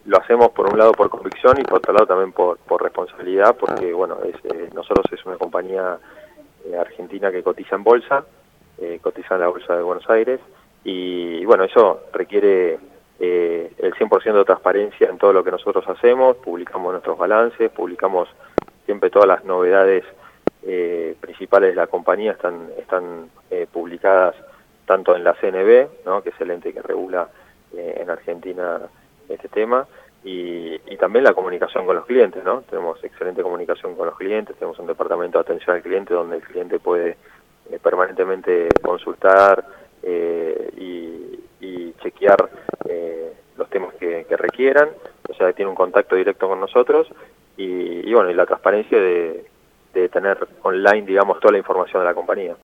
lo hacemos por un lado por convicción y por otro lado también por responsabilidad, porque bueno, nosotros es una compañía argentina que cotiza en bolsa, cotiza en la bolsa de Buenos Aires, y bueno, eso requiere el 100% de transparencia en todo lo que nosotros hacemos. Publicamos nuestros balances, publicamos siempre todas las novedades principales de la compañía, están publicadas tanto en la CNB, ¿no?, que es el ente que regula en Argentina este tema, y también la comunicación con los clientes, ¿no? Tenemos excelente comunicación con los clientes, tenemos un departamento de atención al cliente donde el cliente puede permanentemente consultar y chequear los temas que requieran, o sea, tiene un contacto directo con nosotros, y bueno, y la transparencia de tener online, digamos, toda la información de la compañía.